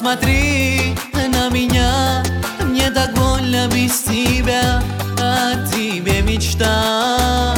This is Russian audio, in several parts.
Посмотри на меня, мне так больно без тебя, о тебе мечта.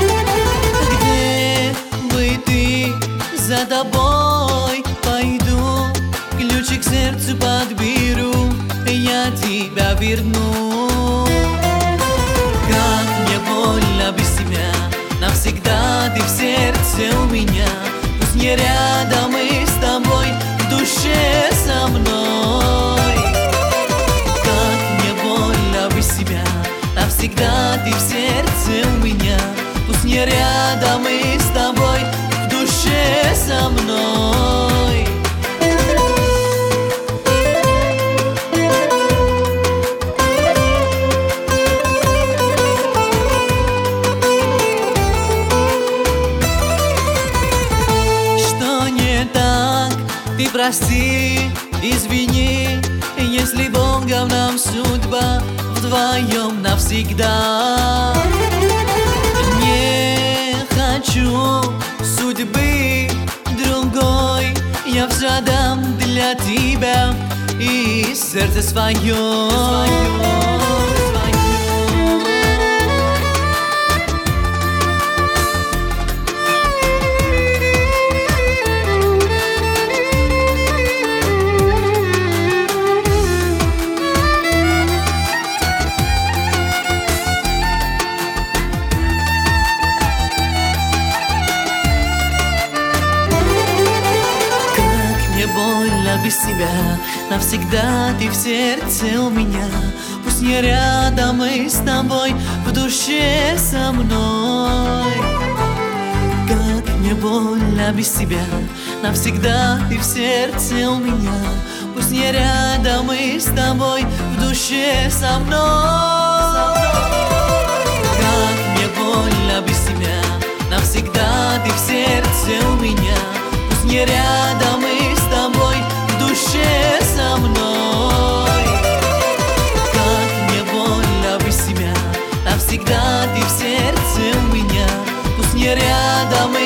Где бы ты, за тобой пойду, ключик к сердцу подберу, я тебя верну. Как мне больно без тебя, навсегда ты в сердце у меня. Пусть не рядом и с тобой, в душе со мной. Как мне больно без тебя, навсегда ты в сердце у меня. Пусть не рядом и с тобой, в душе со мной. Ты прости, извини, если Богом нам судьба вдвоем навсегда. Не хочу судьбы другой, я все дам для тебя и сердце свое. Больно без тебя, навсегда ты в сердце у меня. Пусть не рядом и с тобой, в душе со мной. Как мне больно без тебя, навсегда ты в сердце у меня. Пусть не рядом и с тобой, в душе со мной. Как мне больно без тебя, навсегда ты в сердце у меня. Пусть не рядом и с тобой, в душе со мной. Как мне больно без тебя, навсегда ты в сердце у меня. Пусть не рядом